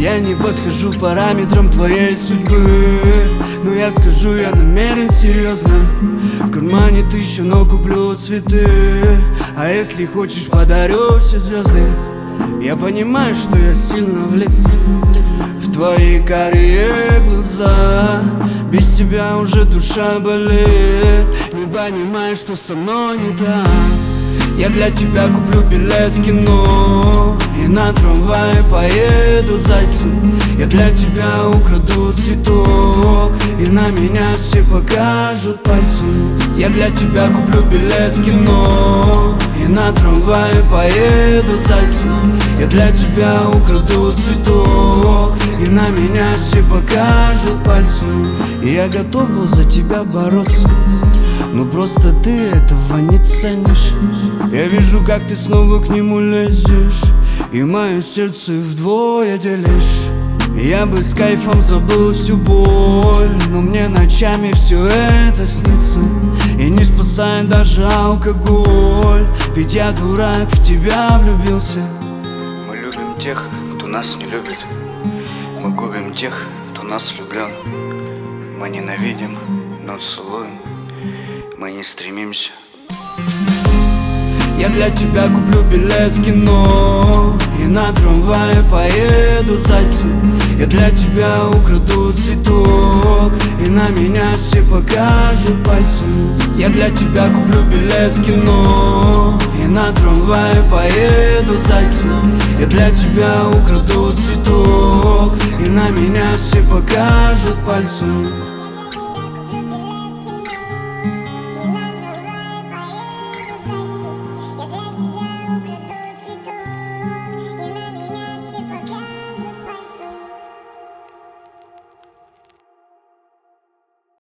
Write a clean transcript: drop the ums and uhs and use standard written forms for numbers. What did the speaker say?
Я не подхожу параметрам твоей судьбы, но я скажу, я намерен серьезно. В кармане 1000, но куплю цветы. А если хочешь, подарю все звезды. Я понимаю, что я сильно влез в твои карие глаза. Без тебя уже душа болит. Не понимаю, что со мной не так. Я для тебя куплю билет в кино и на трамвае поеду зайцем. Я для тебя украду цветок и на меня все покажут пальцем. Я для тебя куплю билет в кино и на трамвае поеду зайцем. Я для тебя украду цветок и на меня все покажут пальцем. И я готов был за тебя бороться, но просто ты этого не ценишь. Я вижу, как ты снова к нему лезешь, и мое сердце вдвое делишь. Я бы с кайфом забыл всю боль, но мне ночами все это снится. И не спасает даже алкоголь, ведь я, дурак, в тебя влюбился. Мы любим тех, кто нас не любит. Мы губим тех, кто нас влюблен. Мы ненавидим, но целуем. Мы не стремимся. Я для тебя куплю билет в кино и на трамвае поеду зайцем. Я для тебя украду цветок и на меня все покажут пальцем. Я для тебя куплю билет в кино и на трамвае поеду зайцем. Я для тебя украду цветок и на меня все покажут пальцем.